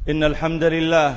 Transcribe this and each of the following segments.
إن الحمد لله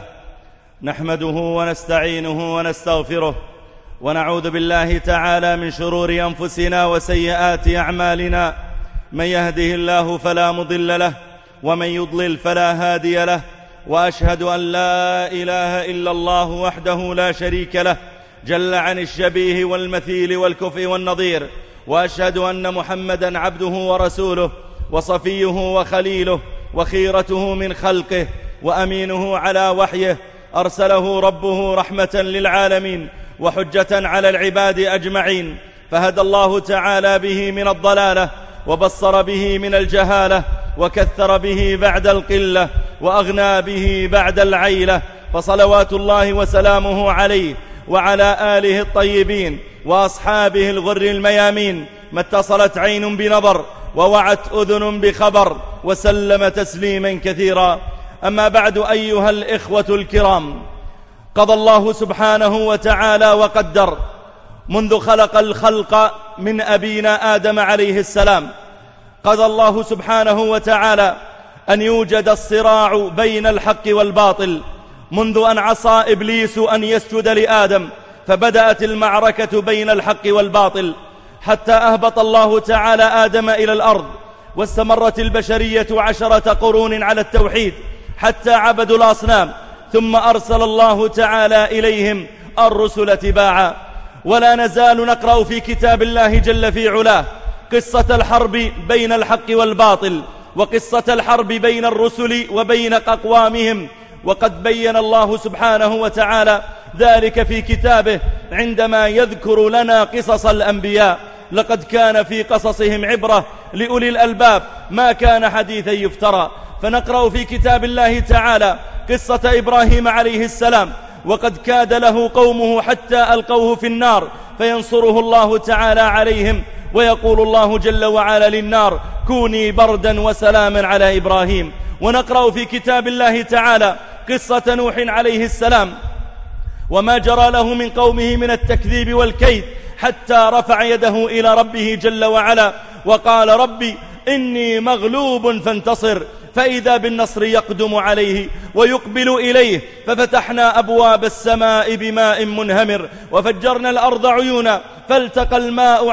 نحمده ونستعينه ونستغفره ونعوذ بالله تعالى من شرور أنفسنا وسيئات أعمالنا. من يهده الله فلا مضل له ومن يضلل فلا هادي له، وأشهد أن لا إله إلا الله وحده لا شريك له جل عن الشبيه والمثيل والكفء والنظير، وأشهد أن محمدا عبده ورسوله وصفيه وخليله وخيرته من خلقه وأمينه على وحيه، أرسله ربه رحمة للعالمين وحجة على العباد أجمعين، فهدى الله تعالى به من الضلالة وبصر به من الجهالة وكثر به بعد القلة وأغنى به بعد العيلة، فصلوات الله وسلامه عليه وعلى آله الطيبين وأصحابه الغر الميامين، ما اتصلت عين بنظر ووعت أذن بخبر، وسلم تسليما كثيرا. أما بعد، أيها الإخوة الكرام، قضى الله سبحانه وتعالى وقدر منذ خلق الخلق من أبينا آدم عليه السلام، قضى الله سبحانه وتعالى أن يوجد الصراع بين الحق والباطل، منذ أن عصى إبليس أن يسجد لآدم فبدأت المعركة بين الحق والباطل، حتى أهبط الله تعالى آدم إلى الأرض، واستمرت البشرية 10 قرون على التوحيد حتى عبدوا الأصنام، ثم أرسل الله تعالى إليهم الرسل تباعا. ولا نزال نقرأ في كتاب الله جل في علاه قصة الحرب بين الحق والباطل، وقصة الحرب بين الرسل وبين أقوامهم، وقد بين الله سبحانه وتعالى ذلك في كتابه عندما يذكر لنا قصص الأنبياء: لقد كان في قصصهم عبرة لأولي الألباب ما كان حديثا يفترى. فنقرأ في كتاب الله تعالى قصة إبراهيم عليه السلام، وقد كاد له قومه حتى ألقوه في النار فينصره الله تعالى عليهم، ويقول الله جل وعلا للنار: كوني بردا وسلاما على إبراهيم. ونقرأ في كتاب الله تعالى قصة نوح عليه السلام وما جرى له من قومه من التكذيب والكيد، حتى رفع يده إلى ربه جل وعلا وقال: ربي إني مغلوب فانتصر، فإذا بالنصر يقدم عليه ويقبل إليه، ففتحنا أبواب السماء بماء منهمر وفجرنا الأرض عيونا فالتقى الماء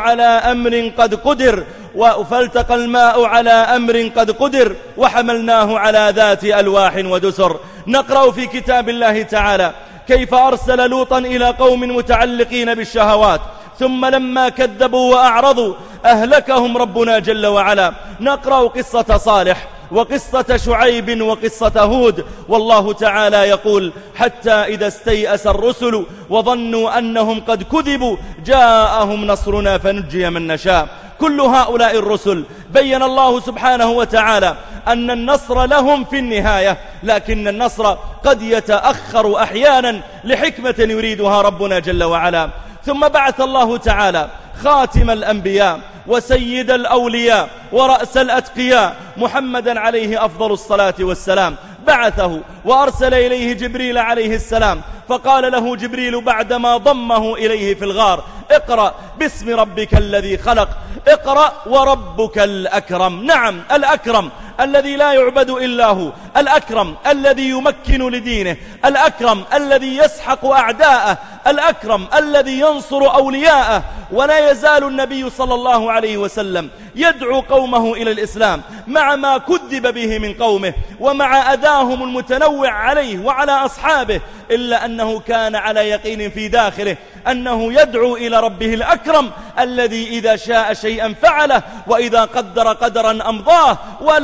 على أمر قد قدر وحملناه على ذات ألواح ودسر. نقرأ في كتاب الله تعالى كيف أرسل لوطا إلى قوم متعلقين بالشهوات، ثم لما كذبوا وأعرضوا أهلكهم ربنا جل وعلا. نقرأ قصة صالح وقصة شعيب وقصة هود، والله تعالى يقول: حتى إذا استيأس الرسل وظنوا أنهم قد كذبوا جاءهم نصرنا فنجي من نشاء. كل هؤلاء الرسل بين الله سبحانه وتعالى أن النصر لهم في النهاية، لكن النصر قد يتأخر أحيانا لحكمة يريدها ربنا جل وعلا. ثم بعث الله تعالى خاتم الأنبياء وسيد الأولياء ورأس الأتقياء محمدا عليه أفضل الصلاة والسلام، بعثه وأرسل إليه جبريل عليه السلام، فقال له جبريل بعدما ضمه إليه في الغار: اقرأ باسم ربك الذي خلق، اقرأ وربك الأكرم. نعم، الأكرم الذي لا يعبد إلا هو، الأكرم الذي يمكن لدينه، الأكرم الذي يسحق أعداءه، الأكرم الذي ينصر أولياءه. ولا يزال النبي صلى الله عليه وسلم يدعو قومه إلى الإسلام مع ما كذب به من قومه ومع أذاهم المتنوع عليه وعلى أصحابه، إلا أنه كان على يقين في داخله أنه يدعو إلى ربه الأكرم الذي إذا شاء شيئا فعله وإذا قدر قدرا أمضاه،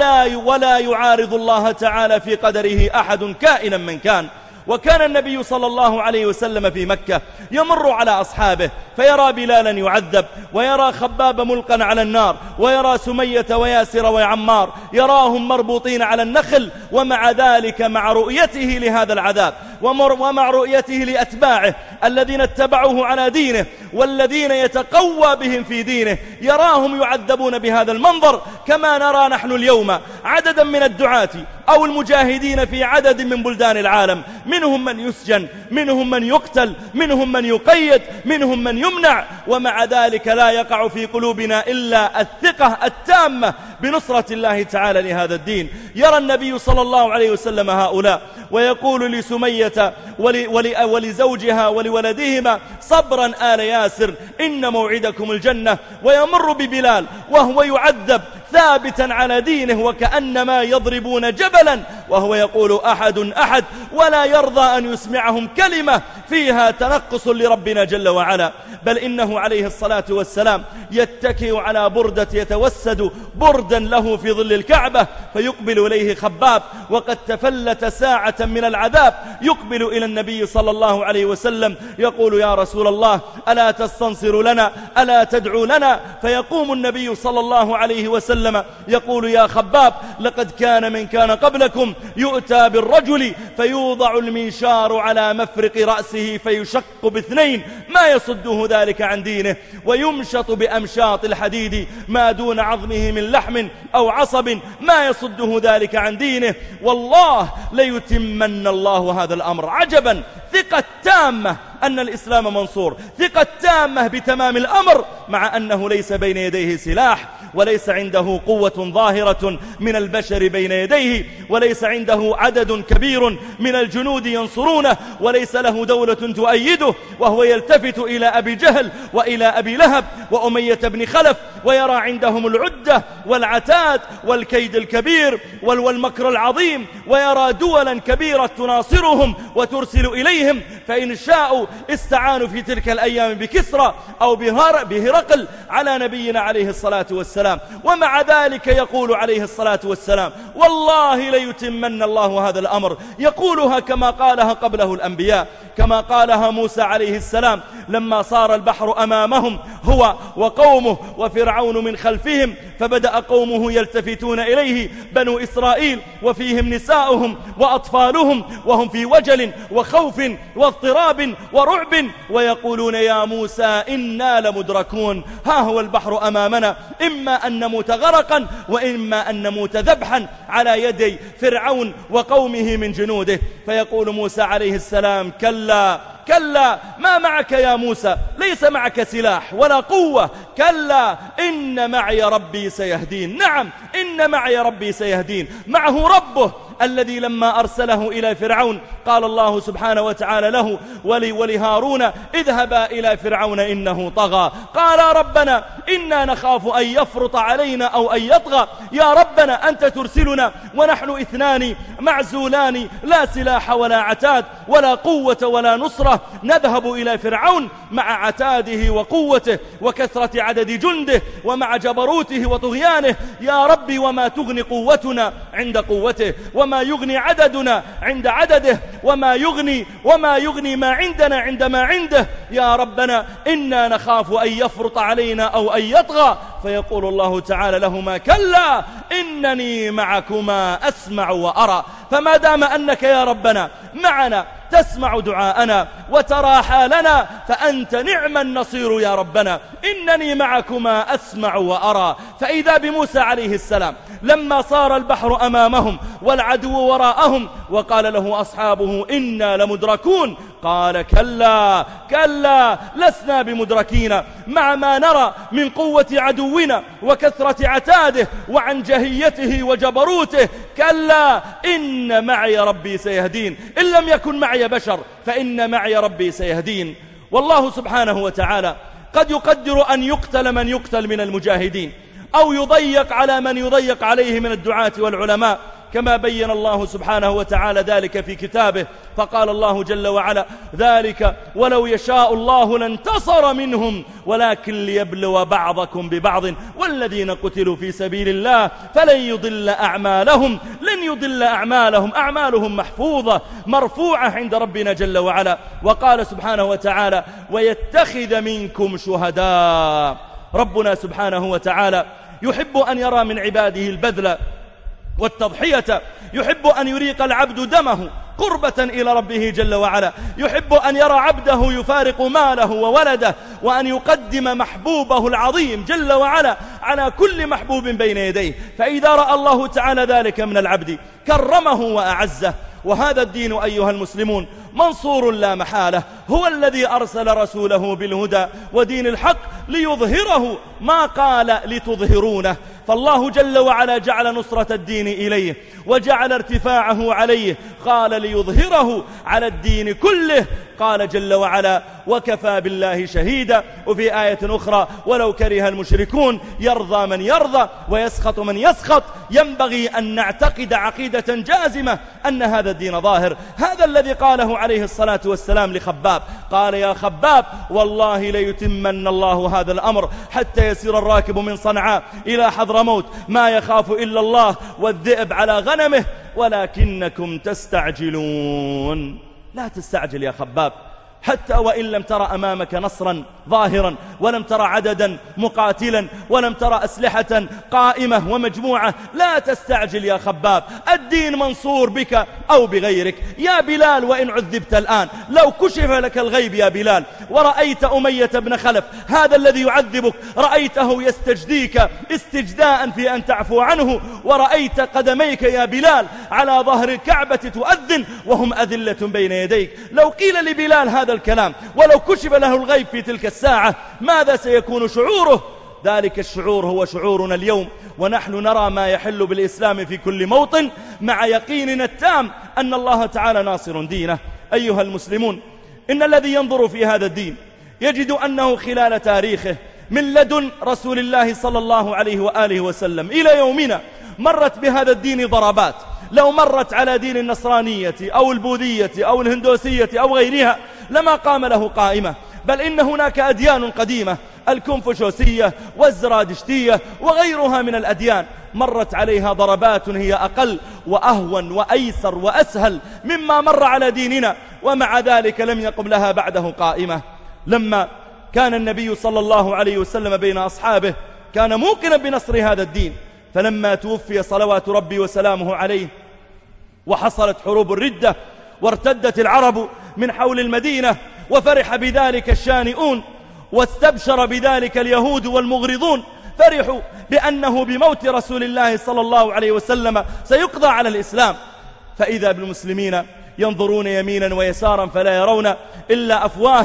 ولا يعارض الله تعالى في قدره أحد كائنا من كان. وكان النبي صلى الله عليه وسلم في مكة يمر على أصحابه فيرى بلالا يعذب، ويرى خباب ملقا على النار، ويرى سمية وياسر وعمار يراهم مربوطين على النخل، ومع ذلك مع رؤيته لهذا العذاب ومع رؤيته لأتباعه الذين اتبعوه على دينه والذين يتقوى بهم في دينه، يراهم يعذبون بهذا المنظر، كما نرى نحن اليوم عددا من الدعاة أو المجاهدين في عدد من بلدان العالم، منهم من يسجن، منهم من يقتل، منهم من يقيد، منهم من يمنع، ومع ذلك لا يقع في قلوبنا إلا الثقة التامة بنصرة الله تعالى لهذا الدين. يرى النبي صلى الله عليه وسلم هؤلاء ويقول لسمية ولزوجها ولولدهما: صبرا آل ياسر إن موعدكم الجنة. ويمر ببلال وهو يعذب ثابتا على دينه وكأنما يضربون جبلا وهو يقول: أحد أحد، ولا يرضى أن يسمعهم كلمة فيها تنقص لربنا جل وعلا. بل إنه عليه الصلاة والسلام يتكئ على بردة يتوسد بردا له في ظل الكعبة، فيقبل إليه خباب وقد تفلت ساعة من العذاب، يقبل إلى النبي صلى الله عليه وسلم يقول: يا رسول الله ألا تستنصر لنا، ألا تدعو لنا؟ فيقوم النبي صلى الله عليه وسلم يقول: يا خباب لقد كان من كان قبلكم يؤتى بالرجل فيوضع المنشار على مفرق رأسه فيشق باثنين ما يصده ذلك عن دينه، ويمشط بأمشاط الحديد ما دون عظمه من لحم أو عصب ما يصده ذلك عن دينه، والله ليتمن الله هذا الأمر. عجبا، ثقة تامة أن الإسلام منصور، ثقة تامة بتمام الأمر، مع أنه ليس بين يديه سلاح، وليس عنده قوة ظاهرة من البشر بين يديه، وليس عنده عدد كبير من الجنود ينصرونه، وليس له دولة تؤيده، وهو يلتفت إلى أبي جهل وإلى أبي لهب وأمية بن خلف ويرى عندهم العدة والعتاد والكيد الكبير والمكر العظيم، ويرى دولا كبيرة تناصرهم وترسل إليهم، فإن شاءوا استعانوا في تلك الأيام بكسرى أو بهرقل على نبينا عليه الصلاة والسلام. ومع ذلك يقول عليه الصلاة والسلام: والله ليتمن الله هذا الأمر. يقولها كما قالها قبله الأنبياء، كما قالها موسى عليه السلام لما صار البحر أمامهم هو وقومه وفرعون من خلفهم، فبدأ قومه يلتفتون إليه بنو إسرائيل وفيهم نساؤهم وأطفالهم وهم في وجل وخوف واضطراب ورعب، ويقولون: يا موسى إنا لمدركون، ها هو البحر أمامنا، إما أن نموت غرقا وإما أن نموت ذبحا على يدي فرعون وقومه من جنوده. فيقول موسى عليه السلام: كلا كلا، ما معك يا موسى؟ ليس معك سلاح ولا قوة، كلا إن معي ربي سيهدين. نعم، إن معي ربي سيهدين، معه ربه الذي لما أرسله إلى فرعون قال الله سبحانه وتعالى له ولهارون: اذهبا إلى فرعون إنه طغى، قال ربنا إنا نخاف أن يفرط علينا أو أن يطغى. يا ربنا أنت ترسلنا ونحن اثنان معزولان، لا سلاح ولا عتاد ولا قوة ولا نصرة، نذهب إلى فرعون مع عتاده وقوته وكثرة عدد جنده ومع جبروته وطغيانه. يا ربي وما تغني قوتنا عند قوته، وما يغني عددنا عند عدده، وما يغني ما عندنا عند ما عنده. يا ربنا إنا نخاف أن يفرط علينا أو أن يطغى. فيقول الله تعالى لهما: كلا إنني معكما أسمع وأرى. فما دام أنك يا ربنا معنا تسمع دعاءنا وترى حالنا فأنت نعم النصير يا ربنا، إنني معكما أسمع وأرى. فإذا بموسى عليه السلام لما صار البحر أمامهم والعدو وراءهم وقال له أصحابه: إنا لمدركون، قال: كلا كلا لسنا بمدركين، مع ما نرى من قوة عدونا وكثرة عتاده وعنجهيته وجبروته، كلا إن معي ربي سيهدين. إن لم يكن معي بشر فإن معي ربي سيهدين. والله سبحانه وتعالى قد يقدر أن يقتل من يقتل من المجاهدين، أو يضيق على من يضيق عليه من الدعاة والعلماء، كما بين الله سبحانه وتعالى ذلك في كتابه. فقال الله جل وعلا: ذلك ولو يشاء الله لانتصر منهم ولكن ليبلو بعضكم ببعض والذين قتلوا في سبيل الله فلن يضل أعمالهم، لن يضل أعمالهم، أعمالهم محفوظة مرفوعة عند ربنا جل وعلا. وقال سبحانه وتعالى: ويتخذ منكم شهداء. ربنا سبحانه وتعالى يحب أن يرى من عباده البذل والتضحية، يحب أن يريق العبد دمه قربة إلى ربه جل وعلا، يحب أن يرى عبده يفارق ماله وولده وأن يقدم محبوبه العظيم جل وعلا على كل محبوب بين يديه. فإذا رأى الله تعالى ذلك من العبد كرمه وأعزه. وهذا الدين أيها المسلمون منصور لا محالة. هو الذي أرسل رسوله بالهدى ودين الحق ليظهره، ما قال لتظهرونه. فالله جل وعلا جعل نصرة الدين إليه وجعل ارتفاعه عليه، قال ليظهره على الدين كله. قال جل وعلا: وكفى بالله شهيدا. وفي آية أخرى: ولو كره المشركون يرضى من يرضى ويسخط من يسخط. ينبغي أن نعتقد عقيدة جازمة أن هذا الدين ظاهر. هذا الذي قاله عليه الصلاة والسلام لخباب، قال: يا خباب والله ليتمن الله هذا الأمر حتى يسير الراكب من صنعاء إلى حضرموت ما يخاف إلا الله والذئب على غنمه ولكنكم تستعجلون. لا تستعجل يا خباب، حتى وإن لم ترى أمامك نصرا ظاهرا، ولم ترى عددا مقاتلا، ولم ترى أسلحة قائمة ومجموعة، لا تستعجل يا خباب. الدين منصور بك أو بغيرك. يا بلال وإن عذبت الآن، لو كشف لك الغيب يا بلال ورأيت أمية بن خلف هذا الذي يعذبك، رأيته يستجديك استجداء في أن تعفو عنه، ورأيت قدميك يا بلال على ظهر الكعبة تؤذن وهم أذلة بين يديك، لو قيل لبلال هذا الكلام ولو كشف له الغيب في تلك الساعة، ماذا سيكون شعوره؟ ذلك الشعور هو شعورنا اليوم، ونحن نرى ما يحل بالإسلام في كل موطن مع يقيننا التام أن الله تعالى ناصر دينه. أيها المسلمون، إن الذي ينظر في هذا الدين يجد أنه خلال تاريخه من لدن رسول الله صلى الله عليه وآله وسلم إلى يومنا مرت بهذا الدين ضربات. لو مرت على دين النصرانية أو البوذية أو الهندوسية أو غيرها لما قام له قائمة، بل إن هناك أديان قديمة، الكونفوشيوسية والزرادشتية وغيرها من الأديان، مرت عليها ضربات هي أقل وأهون وأيسر وأسهل مما مر على ديننا، ومع ذلك لم يقم لها بعده قائمة. لما كان النبي صلى الله عليه وسلم بين أصحابه كان موقنا بنصر هذا الدين، فلما توفي صلوات ربي وسلامه عليه وحصلت حروب الردة وارتدت العرب من حول المدينة، وفرح بذلك الشانئون واستبشر بذلك اليهود والمغرضون، فرحوا بأنه بموت رسول الله صلى الله عليه وسلم سيقضى على الإسلام، فإذا بالمسلمين ينظرون يمينا ويسارا فلا يرون إلا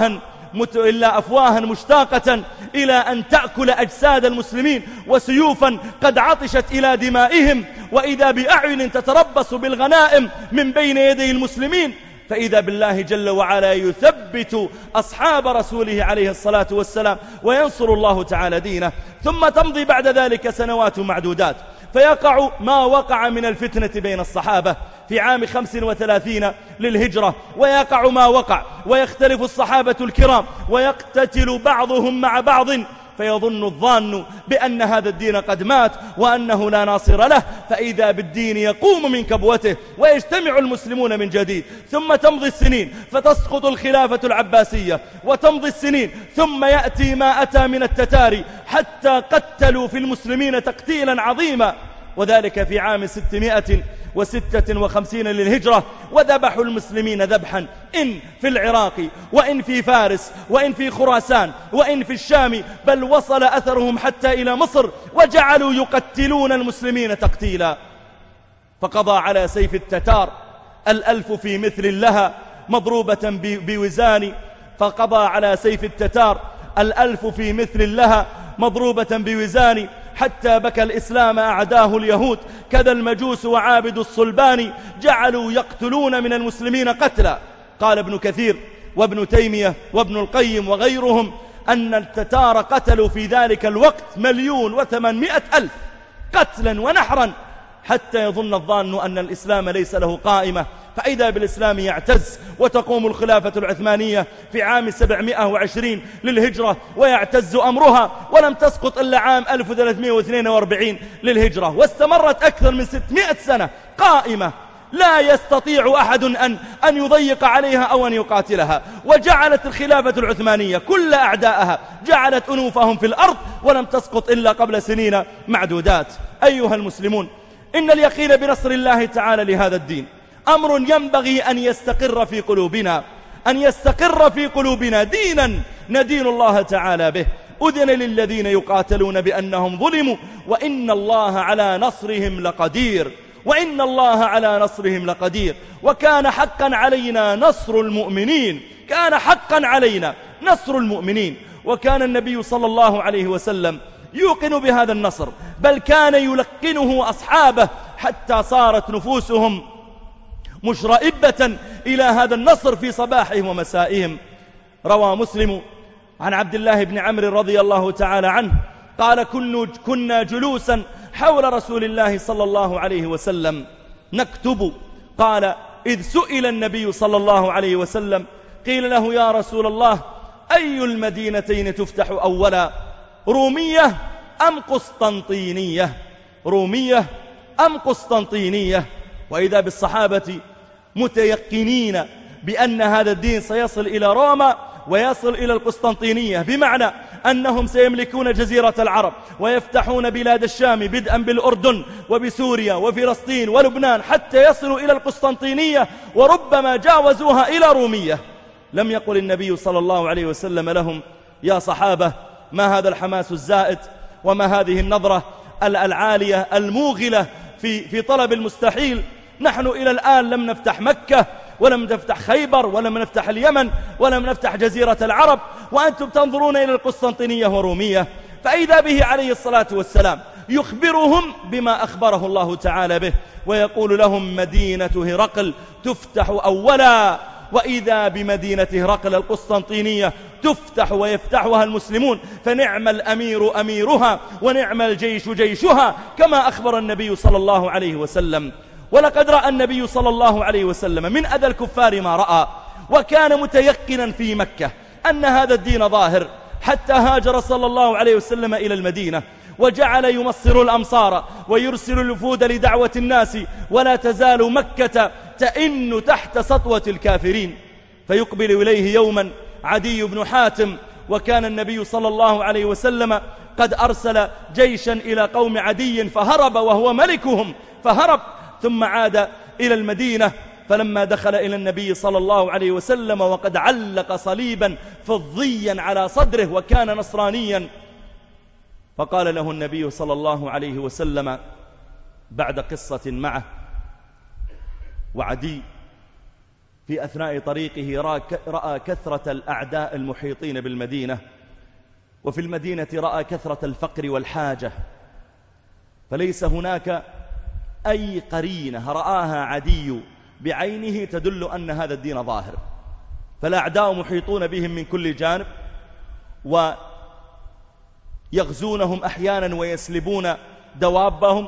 أفواها مشتاقة إلى أن تأكل أجساد المسلمين، وسيوفا قد عطشت إلى دمائهم، وإذا بأعين تتربص بالغنائم من بين يدي المسلمين، فإذا بالله جل وعلا يثبت أصحاب رسوله عليه الصلاة والسلام وينصر الله تعالى دينه. ثم تمضي بعد ذلك سنوات معدودات، فيقع ما وقع من الفتنة بين الصحابة في عام 35 للهجرة، ويقع ما وقع، ويختلف الصحابة الكرام ويقتتل بعضهم مع بعض، فيظن الظان بأن هذا الدين قد مات وأنه لا ناصر له، فإذا بالدين يقوم من كبوته ويجتمع المسلمون من جديد. ثم تمضي السنين فتسقط الخلافة العباسية، وتمضي السنين ثم يأتي ما أتى من التتاري حتى قتلوا في المسلمين تقتيلا عظيما، وذلك في عام 656 للهجرة، وذبحوا المسلمين ذبحا إن في العراق وإن في فارس وإن في خراسان وإن في الشام، بل وصل أثرهم حتى إلى مصر، وجعلوا يقتلون المسلمين تقتيلا. فقضى على سيف التتار 1000 في مثل لها مضروبة بوزان، فقضى على سيف التتار 1000 في مثل لها مضروبة بوزان، حتى بكى الإسلام أعداه اليهود، كذا المجوس وعابد الصلبان، جعلوا يقتلون من المسلمين قتلا. قال ابن كثير وابن تيمية وابن القيم وغيرهم أن التتار قتلوا في ذلك الوقت 1,800,000 قتلا ونحرا، حتى يظن الظان أن الإسلام ليس له قائمة، فإذا بالإسلام يعتز، وتقوم الخلافة العثمانية في عام 720 للهجرة ويعتز أمرها، ولم تسقط إلا عام 1342 للهجرة، واستمرت أكثر من 600 سنة قائمة، لا يستطيع أحد أن يضيق عليها أو أن يقاتلها. وجعلت الخلافة العثمانية كل أعدائها جعلت أنوفهم في الأرض، ولم تسقط إلا قبل سنين معدودات. أيها المسلمون، إن اليقين بنصر الله تعالى لهذا الدين أمر ينبغي أن يستقر في قلوبنا، أن يستقر في قلوبنا دينا ندين الله تعالى به. أذن للذين يقاتلون بأنهم ظلموا وإن الله على نصرهم لقدير. وإن الله على نصرهم لقدير. وكان حقا علينا نصر المؤمنين، كان حقا علينا نصر المؤمنين. وكان النبي صلى الله عليه وسلم يوقن بهذا النصر، بل كان يلقنه أصحابه حتى صارت نفوسهم مشرئبة إلى هذا النصر في صباحهم ومسائهم. روى مسلم عن عبد الله بن عمرو رضي الله تعالى عنه قال: كنا جلوسا حول رسول الله صلى الله عليه وسلم نكتب. قال: إذ سئل النبي صلى الله عليه وسلم قيل له: يا رسول الله، أي المدينتين تفتح أولا، رومية أم قسطنطينية؟ رومية أم قسطنطينية؟ وإذا بالصحابة متيقنين بأن هذا الدين سيصل إلى روما ويصل إلى القسطنطينية، بمعنى أنهم سيملكون جزيرة العرب ويفتحون بلاد الشام بدءا بالأردن وبسوريا وفلسطين ولبنان حتى يصلوا إلى القسطنطينية، وربما جاوزوها إلى رومية. لم يقل النبي صلى الله عليه وسلم لهم: يا صحابة، ما هذا الحماس الزائد وما هذه النظرة العالية الموغلة في طلب المستحيل؟ نحن إلى الآن لم نفتح مكة ولم نفتح خيبر ولم نفتح اليمن ولم نفتح جزيرة العرب، وأنتم تنظرون إلى القسطنطينية ورومية. فإذا به عليه الصلاة والسلام يخبرهم بما أخبره الله تعالى به، ويقول لهم: مدينة هرقل تفتح أولا. وإذا بمدينة هرقل القسطنطينية تفتح ويفتحها المسلمون، فنعم الأمير أميرها ونعم الجيش جيشها، كما أخبر النبي صلى الله عليه وسلم. ولقد رأى النبي صلى الله عليه وسلم من أذى الكفار ما رأى، وكان متيقنا في مكة أن هذا الدين ظاهر، حتى هاجر صلى الله عليه وسلم إلى المدينة وجعل يمصر الأمصار ويرسل الوفود لدعوة الناس، ولا تزال مكة تئن تحت سطوة الكافرين. فيقبل إليه يوما عدي بن حاتم، وكان النبي صلى الله عليه وسلم قد أرسل جيشا إلى قوم عدي فهرب وهو ملكهم، فهرب ثم عاد إلى المدينة. فلما دخل إلى النبي صلى الله عليه وسلم وقد علق صليبا فضيا على صدره وكان نصرانيا، فقال له النبي صلى الله عليه وسلم بعد قصة معه: وعدي في أثناء طريقه رأى كثرة الأعداء المحيطين بالمدينة، وفي المدينة رأى كثرة الفقر والحاجة، فليس هناك أي قرينة رآها عدي بعينه تدل أن هذا الدين ظاهر. فالأعداء محيطون بهم من كل جانب، ويغزونهم أحيانا ويسلبون دوابهم،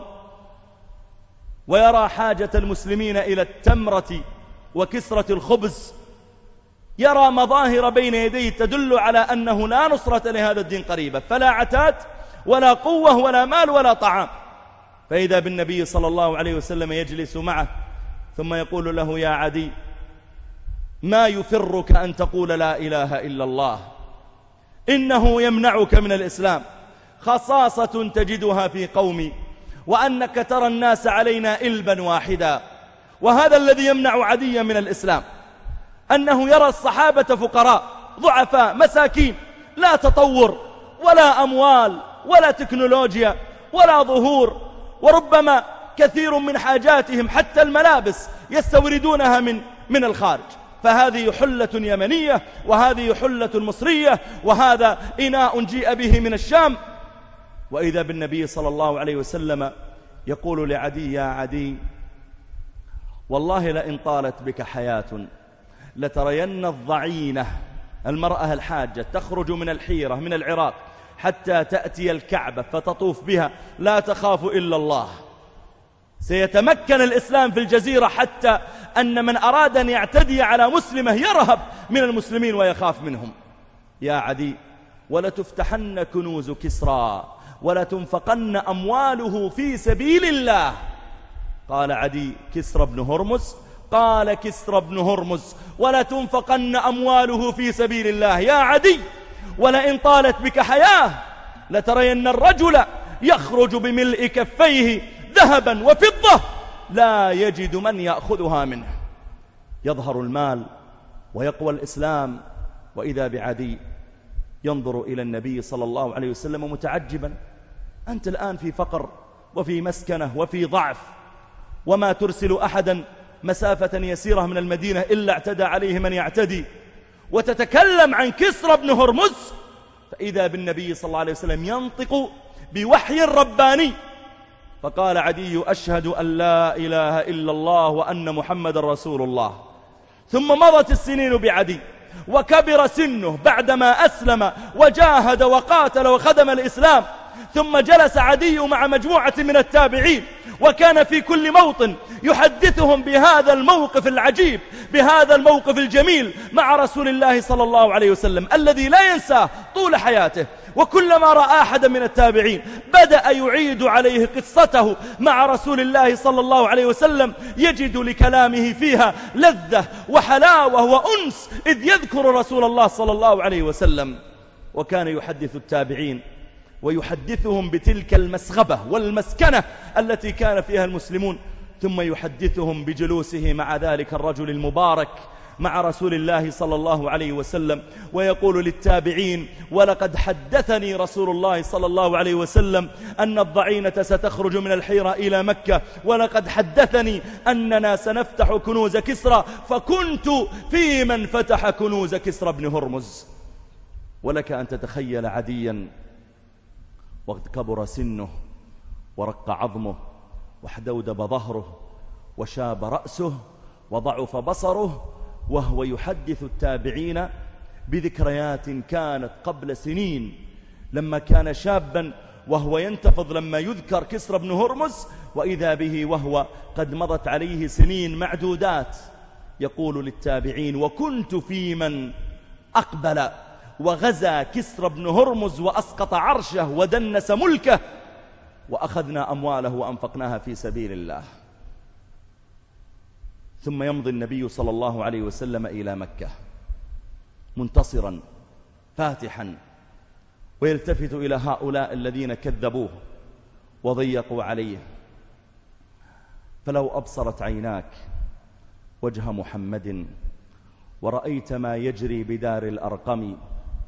ويرى حاجة المسلمين إلى التمرة وكسرة الخبز، يرى مظاهر بين يديه تدل على أنه لا نصرة لهذا الدين قريبا، فلا عتاد ولا قوة ولا مال ولا طعام. فإذا بالنبي صلى الله عليه وسلم يجلس معه ثم يقول له: يا عدي، ما يفرك أن تقول لا إله إلا الله؟ إنه يمنعك من الإسلام خصاصة تجدها في قومي، وأنك ترى الناس علينا إلبا واحدا. وهذا الذي يمنع عديا من الإسلام، أنه يرى الصحابة فقراء ضعفاء مساكين، لا تطور ولا أموال ولا تكنولوجيا ولا ظهور، وربما كثير من حاجاتهم حتى الملابس يستوردونها من الخارج. فهذه حلة يمنية، وهذه حلة مصرية، وهذا إناء جيء به من الشام. وإذا بالنبي صلى الله عليه وسلم يقول لعدي: يا عدي، والله لئن طالت بك حياة لترين الضعينة، المرأة الحاجة، تخرج من الحيرة من العراق حتى تأتي الكعبة فتطوف بها لا تخاف إلا الله. سيتمكن الإسلام في الجزيرة حتى أن من أراد أن يعتدي على مسلمة يرهب من المسلمين ويخاف منهم. يا عدي، ولتفتحن كنوز كسرى ولتنفقن أمواله في سبيل الله. قال عدي: كسرى بن هرمز؟ قال: كسرى بن هرمز، ولتنفقن أمواله في سبيل الله. يا عدي، ولئن طالت بك حياة لترين الرجل يخرج بملء كفيه ذهبا وفضة لا يجد من يأخذها منه. يظهر المال ويقوى الإسلام، وإذا بعدي ينظر إلى النبي صلى الله عليه وسلم متعجبا: أنت الآن في فقر وفي مسكنة وفي ضعف، وما ترسل أحدا مسافة يسيرة من المدينة إلا اعتدى عليه من يعتدي، وتتكلم عن كسرى بن هرمز، فإذا بالنبي صلى الله عليه وسلم ينطق بوحي رباني، فقال عدي: أشهد أن لا إله إلا الله وأن محمد رسول الله. ثم مضت السنين بعدي وكبر سنه بعدما أسلم وجاهد وقاتل وخدم الإسلام، ثم جلس عدي مع مجموعة من التابعين، وكان في كل موطن يحدثهم بهذا الموقف العجيب، بهذا الموقف الجميل مع رسول الله صلى الله عليه وسلم الذي لا ينساه طول حياته. وكلما رأى أحدا من التابعين بدأ يعيد عليه قصته مع رسول الله صلى الله عليه وسلم، يجد لكلامه فيها لذة وحلاوة وأنس إذ يذكر رسول الله صلى الله عليه وسلم. وكان يحدث التابعين ويحدثهم بتلك المسغبة والمسكنة التي كان فيها المسلمون، ثم يحدثهم بجلوسه مع ذلك الرجل المبارك مع رسول الله صلى الله عليه وسلم، ويقول للتابعين: ولقد حدثني رسول الله صلى الله عليه وسلم أن الضعينة ستخرج من الحيرة إلى مكة، ولقد حدثني أننا سنفتح كنوز كسرى، فكنت في من فتح كنوز كسرى بن هرمز. ولك أن تتخيل عديا وقد كبر سنه ورق عظمه واحدودب ظهره وشاب رأسه وضعف بصره، وهو يحدث التابعين بذكريات كانت قبل سنين لما كان شابا، وهو ينتفض لما يذكر كسرى بن هرمز، وإذا به وهو قد مضت عليه سنين معدودات. يقول للتابعين: وكنت في من أقبل وغزا كسرى بن هرمز وأسقط عرشه ودنس ملكه، وأخذنا أمواله وأنفقناها في سبيل الله. ثم يمضي النبي صلى الله عليه وسلم إلى مكة منتصرا فاتحا، ويلتفت إلى هؤلاء الذين كذبوه وضيقوا عليه: فلو أبصرت عيناك وجه محمد ورأيت ما يجري بدار الأرقم،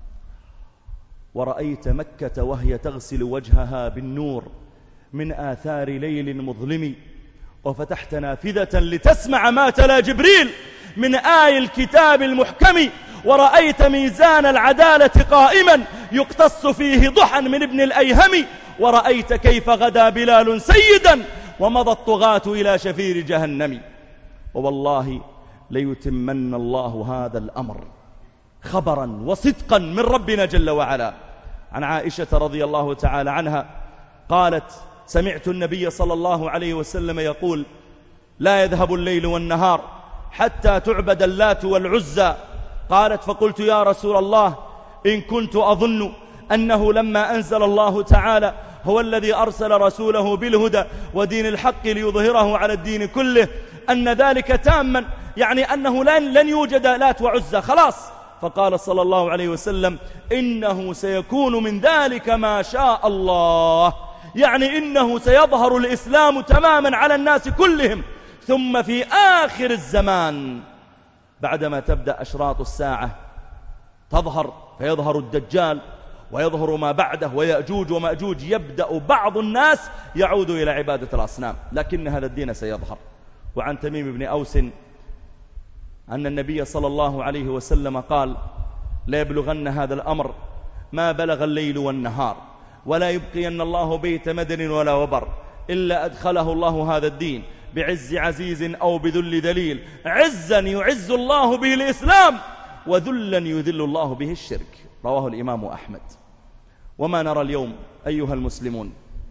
ورأيت مكة وهي تغسل وجهها بالنور من آثار ليل مظلم، وفتحت نافذة لتسمع ما تلا جبريل من آي الكتاب المحكم، ورأيت ميزان العدالة قائما يقتص فيه ضحى من ابن الأيهم، ورأيت كيف غدا بلال سيدا ومضى الطغاة إلى شفير جهنم، ووالله ليتمن الله هذا الأمر خبرا وصدقا من ربنا جل وعلا. عن عائشة رضي الله تعالى عنها قالت: سمعت النبي صلى الله عليه وسلم يقول: لا يذهب الليل والنهار حتى تعبد اللات والعزى. قالت: فقلت يا رسول الله إن كنت أظن أنه لما أنزل الله تعالى هو الذي أرسل رسوله بالهدى ودين الحق ليظهره على الدين كله أن ذلك تاما، يعني أنه لن يوجد لات وعزى خلاص. فقال صلى الله عليه وسلم: إنه سيكون من ذلك ما شاء الله، يعني إنه سيظهر الإسلام تماما على الناس كلهم. ثم في آخر الزمان بعدما تبدأ أشراط الساعة تظهر، فيظهر الدجال ويظهر ما بعده ويأجوج ومأجوج، يبدأ بعض الناس يعود إلى عبادة الأصنام، لكن هذا الدين سيظهر. وعن تميم بن أوس أن النبي صلى الله عليه وسلم قال: لا يبلغن هذا الأمر ما بلغ الليل والنهار، ولا يبقين الله بيت مدن ولا وبر إلا أدخله الله هذا الدين بعز عزيز أو بذل دليل، عزا يعز الله به الإسلام، وذلا يذل الله به الشرك. رواه الإمام أحمد. وما نرى اليوم أيها المسلمون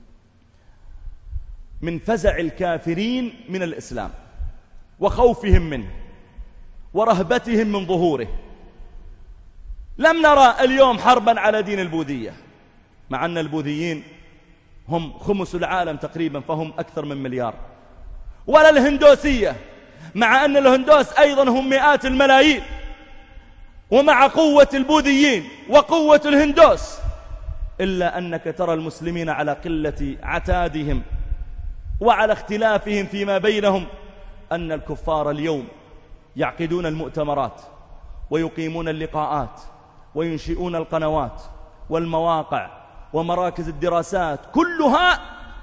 من فزع الكافرين من الإسلام وخوفهم منه ورهبتهم من ظهوره. لم نرى اليوم حربا على دين البوذية، مع أن البوذيين هم خمس العالم تقريبا، فهم أكثر من مليار. ولا الهندوسية، مع أن الهندوس أيضا هم مئات الملايين، ومع قوة البوذيين وقوة الهندوس، إلا أنك ترى المسلمين على قلة عتادهم وعلى اختلافهم فيما بينهم، أن الكفار اليوم يعقدون المؤتمرات ويقيمون اللقاءات وينشئون القنوات والمواقع ومراكز الدراسات، كلها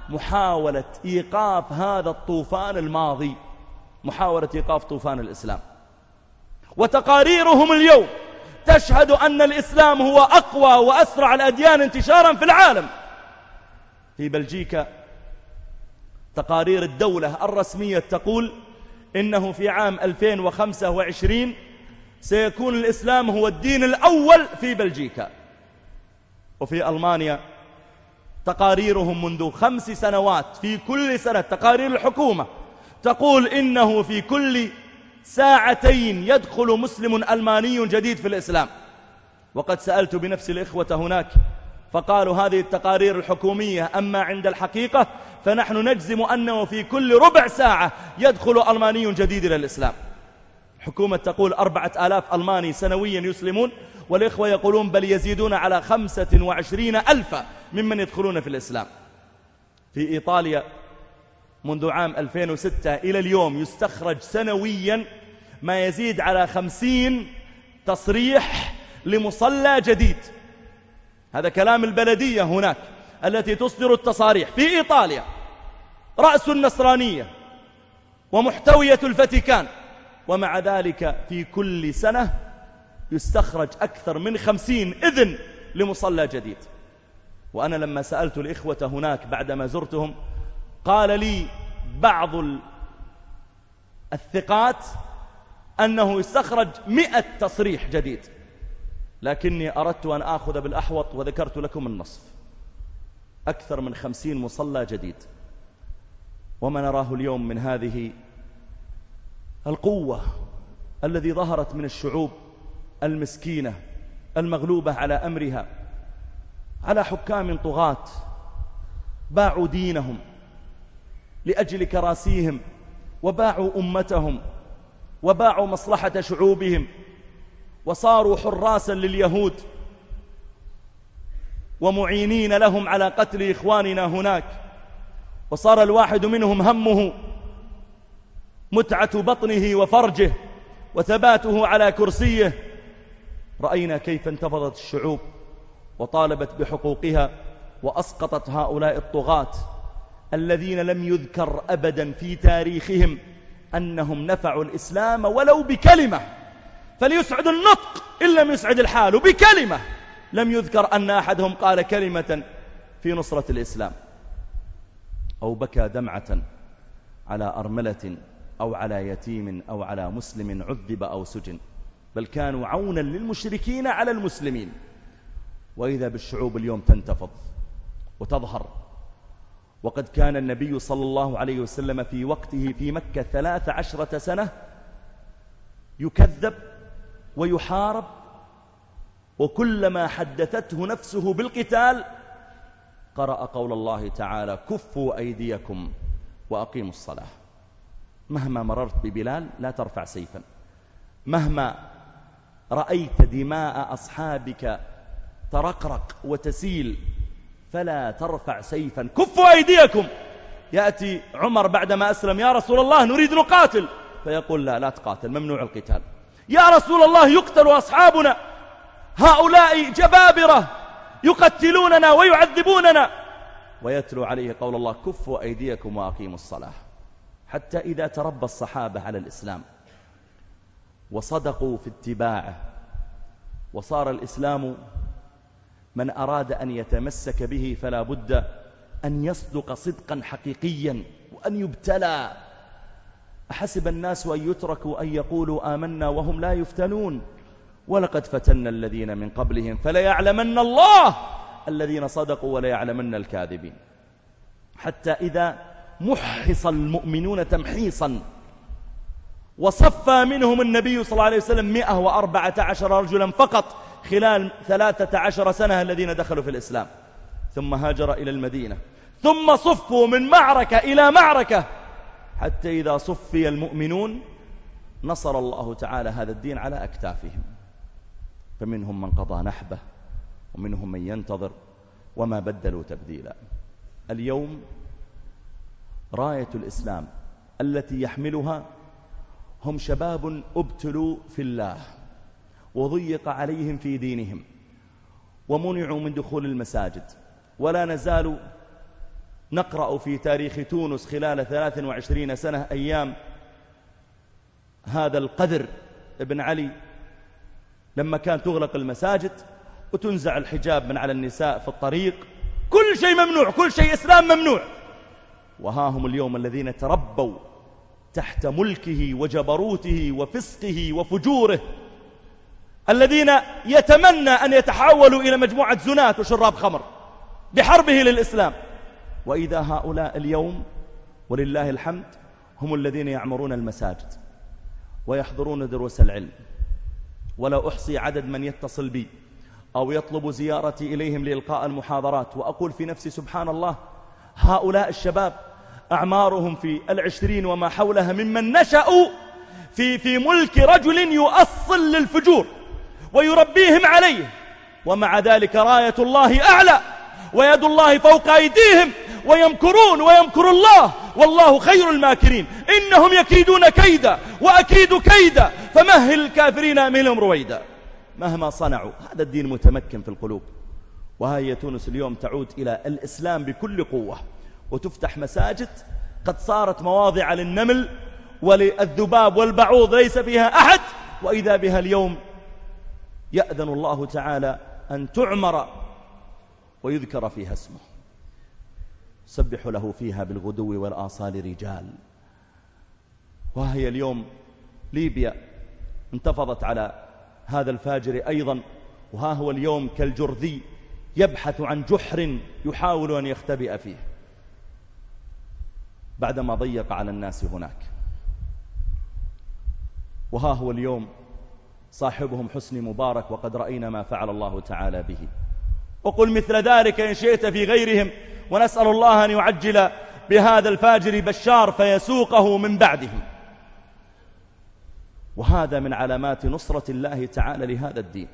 محاولة إيقاف هذا الطوفان الماضي، محاولة إيقاف طوفان الإسلام. وتقاريرهم اليوم تشهد أن الإسلام هو أقوى وأسرع الأديان انتشارا في العالم. في بلجيكا تقارير الدولة الرسمية تقول إنه في عام 2025 سيكون الإسلام هو الدين الأول في بلجيكا. وفي ألمانيا تقاريرهم منذ 5 سنوات في كل سنة، تقارير الحكومة تقول إنه في كل 2 ساعتين يدخل مسلم ألماني جديد في الإسلام. وقد سألت بنفس الإخوة هناك فقالوا هذه التقارير الحكومية، أما عند الحقيقة فنحن نجزم أنه في كل ربع ساعة يدخل ألماني جديد إلى الإسلام. حكومة تقول 4000 ألماني سنويا يسلمون، والإخوة يقولون بل يزيدون على 25,000 ممن يدخلون في الإسلام. في إيطاليا منذ عام 2006 إلى اليوم يستخرج سنويا ما يزيد على 50 تصريح لمصلى جديد. هذا كلام البلدية هناك التي تصدر التصاريح. في إيطاليا رأس النصرانية ومحتوية الفاتيكان، ومع ذلك في كل سنة يستخرج أكثر من 50 إذن لمصلى جديد. وأنا لما سألت الإخوة هناك بعدما زرتهم قال لي بعض الثقات أنه يستخرج 100 تصريح جديد، لكني أردت أن آخذ بالأحوط وذكرت لكم النصف، أكثر من 50 مصلى جديد. وما نراه اليوم من هذه القوة الذي ظهرت من الشعوب المسكينة المغلوبة على أمرها، على حكام طغاة باعوا دينهم لأجل كراسيهم، وباعوا أمتهم، وباعوا مصلحة شعوبهم، وصاروا حراسا لليهود ومعينين لهم على قتل إخواننا هناك. وصار الواحد منهم همه متعة بطنه وفرجه وثباته على كرسيه. رأينا كيف انتفضت الشعوب وطالبت بحقوقها، وأسقطت هؤلاء الطغاة الذين لم يذكر أبدا في تاريخهم أنهم نفعوا الإسلام ولو بكلمة، فليسعد النطق إن لم يسعد الحال. بكلمة لم يذكر أن أحدهم قال كلمة في نصرة الإسلام، أو بكى دمعة على أرملة أو على يتيم أو على مسلم عذب أو سجن، بل كانوا عونا للمشركين على المسلمين. وإذا بالشعوب اليوم تنتفض وتظهر. وقد كان النبي صلى الله عليه وسلم في وقته في مكة 13 سنة يكذب ويحارب، وكلما حدثته نفسه بالقتال قرأ قول الله تعالى: كفوا أيديكم وأقيموا الصلاة. مهما مررت ببلال لا ترفع سيفا، مهما رأيت دماء أصحابك ترقرق وتسيل فلا ترفع سيفا، كفوا أيديكم. يأتي عمر بعدما أسلم: يا رسول الله نريد نقاتل، فيقول: لا تقاتل، ممنوع القتال. يا رسول الله يقتل أصحابنا، هؤلاء جبابرة يقتلوننا ويعذبوننا. ويتلو عليه قول الله: كفوا أيديكم وأقيموا الصلاة. حتى إذا تربى الصحابة على الإسلام وصدقوا في اتباعه، وصار الإسلام من أراد أن يتمسك به فلا بد أن يصدق صدقا حقيقيا وأن يبتلى. أحسب الناس أن يتركوا أن يقولوا آمنا وهم لا يفتنون، ولقد فتنا الذين من قبلهم فليعلمن الله الذين صدقوا وليعلمن الكاذبين. حتى إذا محص المؤمنون تمحيصا وصفى منهم النبي صلى الله عليه وسلم 114 رجلا فقط خلال 13 سنة الذين دخلوا في الإسلام، ثم هاجر إلى المدينة، ثم صفوا من معركة إلى معركة، حتى إذا صفي المؤمنون نصر الله تعالى هذا الدين على أكتافهم. فمنهم من قضى نحبه ومنهم من ينتظر وما بدلوا تبديلا. اليوم راية الإسلام التي يحملها هم شباب ابتلوا في الله وضيق عليهم في دينهم ومنعوا من دخول المساجد، ولا نزال نقرأ في تاريخ تونس خلال 23 سنة أيام هذا القذر ابن علي لما كان تغلق المساجد وتنزع الحجاب من على النساء في الطريق، كل شيء ممنوع، كل شيء إسلام ممنوع. وها هم اليوم الذين تربوا تحت ملكه وجبروته وفسقه وفجوره، الذين يتمنى أن يتحولوا إلى مجموعة زنات وشراب خمر بحربه للإسلام. وإذا هؤلاء اليوم ولله الحمد هم الذين يعمرون المساجد ويحضرون دروس العلم. ولا أحصي عدد من يتصل بي أو يطلب زيارتي إليهم لإلقاء المحاضرات، وأقول في نفسي سبحان الله، هؤلاء الشباب أعمارهم في 20 وما حولها، ممن نشأوا في ملك رجل يؤصل للفجور ويربيهم عليه، ومع ذلك راية الله أعلى ويد الله فوق أيديهم، ويمكرون ويمكر الله والله خير الماكرين. إنهم يكيدون كيدا وأكيد كيدا فمهل الكافرين أمهلهم رويدا. مهما صنعوا هذا الدين متمكن في القلوب. وهي تونس اليوم تعود إلى الإسلام بكل قوة، وتفتح مساجد قد صارت مواضع للنمل وللذباب والبعوض ليس فيها أحد، وإذا بها اليوم يأذن الله تعالى أن تعمر ويذكر فيها اسمه. سبح له فيها بالغدو والآصال رجال. وهي اليوم ليبيا انتفضت على هذا الفاجر أيضا، وها هو اليوم كالجرذي يبحث عن جحر يحاول أن يختبئ فيه بعدما ضيق على الناس هناك. وها هو اليوم صاحبهم حسني مبارك، وقد رأينا ما فعل الله تعالى به. وقل مثل ذلك إن شئت في غيرهم، ونسأل الله أن يعجل بهذا الفاجر بشار فيسوقه من بعدهم. وهذا من علامات نصرة الله تعالى لهذا الدين،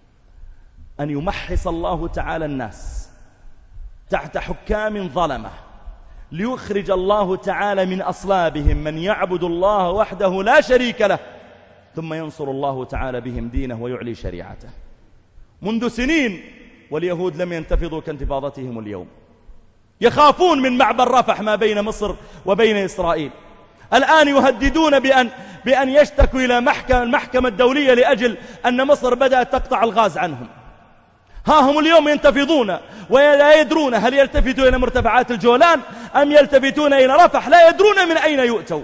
أن يمحص الله تعالى الناس تحت حكام ظلمة، ليخرج الله تعالى من أصلابهم من يعبد الله وحده لا شريك له، ثم ينصر الله تعالى بهم دينه ويعلي شريعته. منذ سنين واليهود لم ينتفضوا كانتفاضتهم اليوم، يخافون من معبر رفح ما بين مصر وبين إسرائيل. الآن يهددون بأن يشتكوا إلى المحكمة الدولية لأجل أن مصر بدأت تقطع الغاز عنهم. ها هم اليوم ينتفضون ولا يدرون هل يلتفتوا إلى مرتفعات الجولان أم يلتفتون إلى رفح، لا يدرون من أين يؤتوا.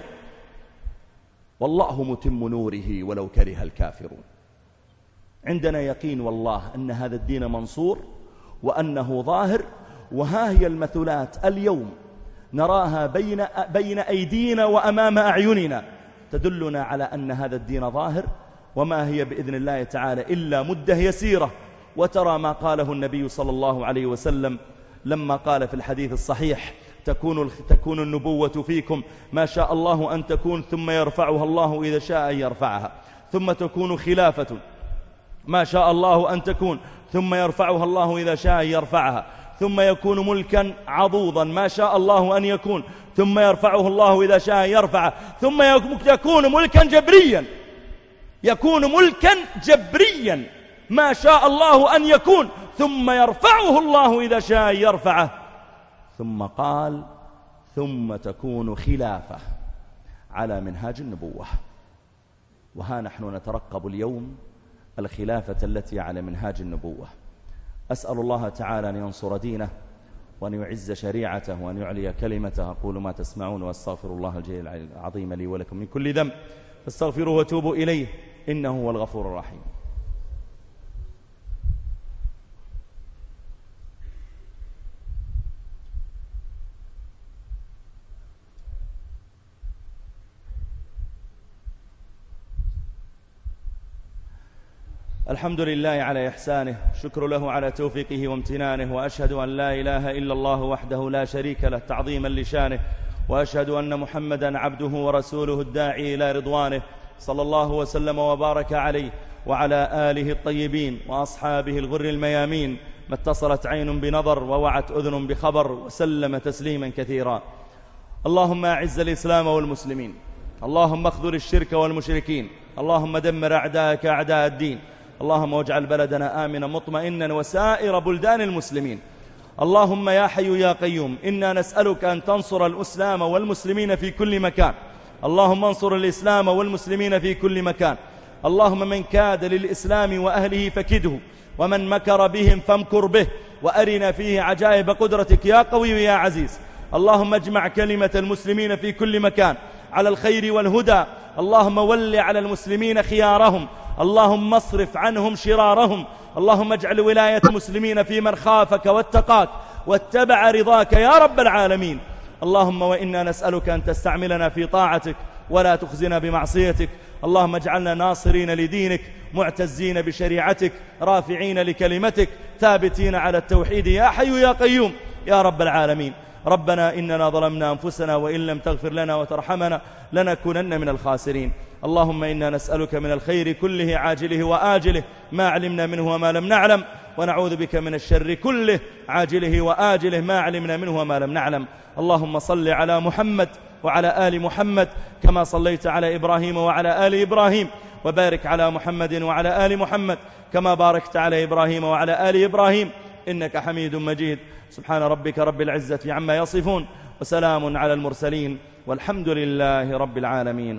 والله متم نوره ولو كره الكافرون. عندنا يقين والله أن هذا الدين منصور وأنه ظاهر. وها هي المثلات اليوم نراها بين أيدينا وأمام أعيننا تدلنا على أن هذا الدين ظاهر، وما هي بإذن الله تعالى إلا مدة يسيرة. وترى ما قاله النبي صلى الله عليه وسلم لما قال في الحديث الصحيح: تكون النبوة فيكم ما شاء الله أن تكون، ثم يرفعها الله إذا شاء أن يرفعها، ثم تكون خلافة ما شاء الله أن تكون، ثم يرفعها الله إذا شاء أن يرفعها، ثم يكون ملكا عضوضا ما شاء الله أن يكون، ثم يرفعه الله إذا شاء أن يرفعه، ثم يكون ملكا جبريا، يكون ملكا جبريا ما شاء الله أن يكون، ثم يرفعه الله إذا شاء أن يرفعه. ثم قال: ثم تكون خلافة على منهاج النبوة. وها نحن نترقب اليوم الخلافة التي على منهاج النبوة. أسأل الله تعالى أن ينصر دينه وأن يعز شريعته وأن يعلي كلمته. أقول ما تسمعون وأستغفر الله الجليل العظيم لي ولكم من كل ذنب فاستغفروه وتوبوا إليه إنه هو الغفور الرحيم. الحمد لله على إحسانه، شكر له على توفيقه وامتنانه، وأشهد أن لا إله إلا الله وحده لا شريك له تعظيما لشانه، وأشهد أن محمدا عبده ورسوله الداعي إلى رضوانه، صلى الله وسلم وبارك عليه وعلى آله الطيبين وأصحابه الغر الميامين، ما اتصلت عين بنظر ووعت أذن بخبر، وسلم تسليما كثيرا. اللهم أعز الإسلام والمسلمين، اللهم اخذل الشرك والمشركين، اللهم دمر أعداءك أعداء الدين، اللهم واجعل بلدنا آمنا مطمئنا وسائر بلدان المسلمين، اللهم يا حي يا قيوم إنا نسألك أن تنصر الإسلام والمسلمين في كل مكان. اللهم انصر الإسلام والمسلمين في كل مكان. اللهم من كاد للإسلام وأهله فكده، ومن مكر بهم فامكر به، وأرنا فيه عجائب قدرتك يا قوي يا عزيز. اللهم اجمع كلمة المسلمين في كل مكان على الخير والهدى. اللهم ول على المسلمين خيارهم، اللهم اصرف عنهم شرارهم. اللهم اجعل ولاية المسلمين في من خافك واتقاك واتبع رضاك يا رب العالمين. اللهم وإنا نسألك أن تستعملنا في طاعتك ولا تخزنا بمعصيتك. اللهم اجعلنا ناصرين لدينك، معتزين بشريعتك، رافعين لكلمتك، ثابتين على التوحيد يا حي يا قيوم يا رب العالمين. ربنا إننا ظلمنا أنفسنا وإن لم تغفر لنا وترحمنا لنكونن من الخاسرين. اللهم إنا نسألك من الخير كله عاجله وآجله ما علمنا منه وما لم نعلم، ونعوذ بك من الشر كله عاجله وآجله ما علمنا منه وما لم نعلم. اللهم صل على محمد وعلى آل محمد كما صليت على إبراهيم وعلى آل إبراهيم، وبارك على محمد وعلى آل محمد كما باركت على إبراهيم وعلى آل إبراهيم إنك حميد مجيد. سبحان ربك رب العزة عما يصفون، وسلام على المرسلين، والحمد لله رب العالمين.